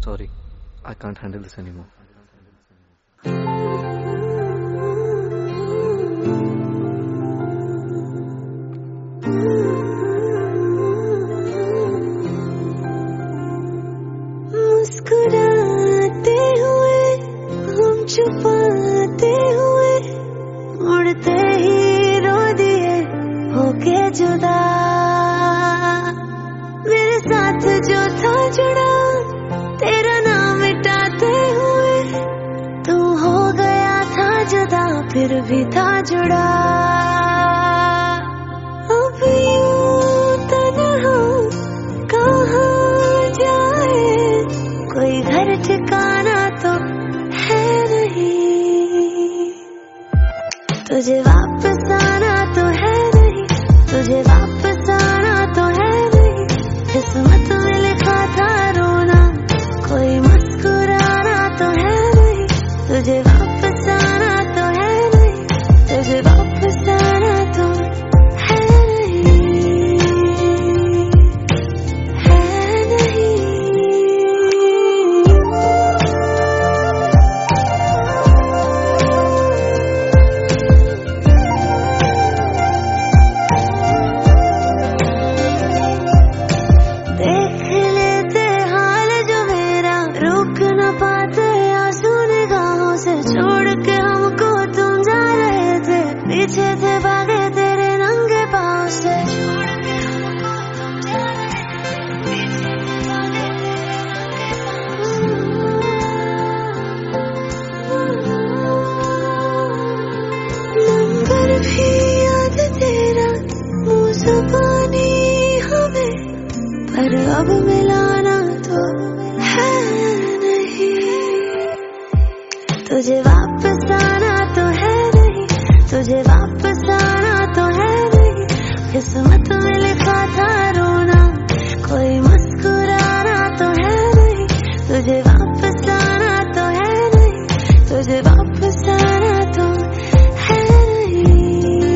Sorry, I can't handle this anymore. मुस्कुराते हुए हम छुपाते हुए मुड़ते ही रो दिए होके जुदा। मेरे साथ जो था जुड़ा तेरा नाम मिटाते हुए तू हो गया था जुदा फिर भी था जुड़ा। अब यूं तन्हा कहाँ जाए कोई घर ठिकाना तो है नहीं। तुझे वापस आना तो है नहीं, तुझे वापस आना तो है नहीं। किस्मत में लिखा था रोना कोई मुस्कुराना तो है नहीं। तुझे वापस आना तो है नहीं, तुझे वापस आना तो है नहीं, है नहीं। देख लेते हाल जो मेरा रुक न पाते आंसू निगाहों से छोड़ के हमको तुम जा रहे थे। पीछे थे भागे तेरे नंगे पाँव से छोड़ के हमको तुम जा रहे थे। पीछे थे भागे तेरे नंबर भी याद तेरा मुँह ज़बानी हमें पर अब मिलाना तो है नहीं। तुझे वापस आना तो है नहीं, तुझे वापस आना तो है नहीं। किस्मत में लिखा था रोना कोई मुस्कुराना तो है नहीं। तुझे वापस आना तो है नहीं, तुझे वापस आना तो है नहीं,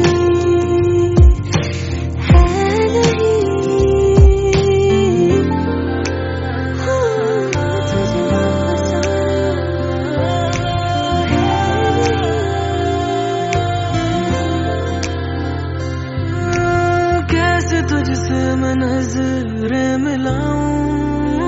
है नहीं। कैसे तुझसे मैं नजरें मिलाऊं,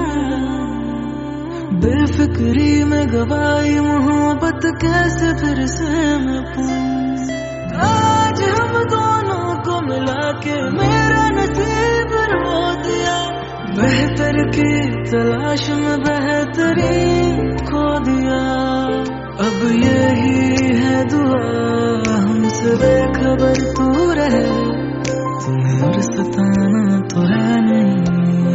बेफिक्री में गवाई मोहब्बत कैसे फिर से मैं पाऊं। आज हम दोनों को मिला के मेरा नसीब रो दिया। बेहतर की तलाश में बेहतरीन खो दिया। अब यही है दुआ हमसे बेखबर तू रहे, तुम्हें और सताना तो है नहीं।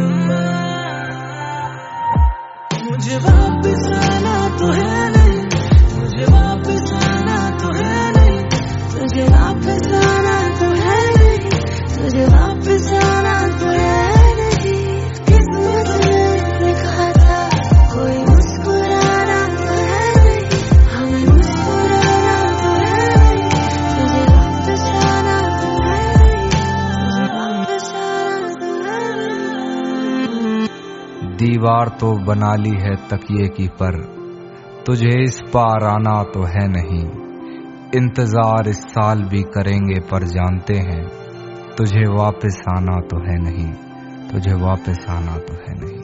मुझे वापस आना तो है नहीं, मुझे वापस आना तो है नहीं। तुझे वापस आना तो है नहीं, तुझे वापस आना तो है नहीं। किस्मत में लिखा था कोई मुस्कुराना तो है नहीं, हमें मुस्कुराना तो है नहीं। तुझे वापस आना तो है नहीं, तुझे वापस आना तो है नहीं। दीवार तो बना ली है तकिए की पर तुझे इस पार आना तो है नहीं। इंतजार इस साल भी करेंगे पर जानते हैं तुझे वापस आना तो है नहीं, तुझे वापस आना तो है नहीं।